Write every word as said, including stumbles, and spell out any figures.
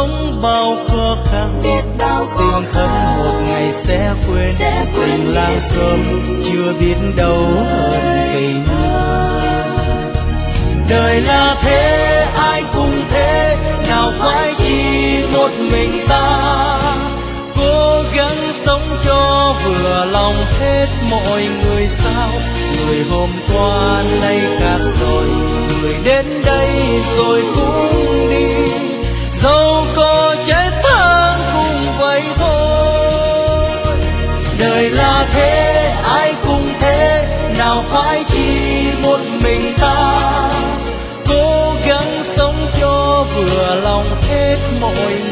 sống bao khó khăn, tình thân một ngày sẽ quên, tình làng xóm chưa biết đâu hơn tình thân. Đời là thế, ai cũng thế, nào phải chỉ một mình ta. Cố gắng sống cho vừa lòng hết mọi người sao. Người hôm qua nay khác rồi, người đến đây rồi cũng đi, dẫu có chết thương cũng vậy thôi. Đời là thế, ai cũng thế, nào phải chỉ một mình ta. Cố gắng sống cho vừa lòng hết mọi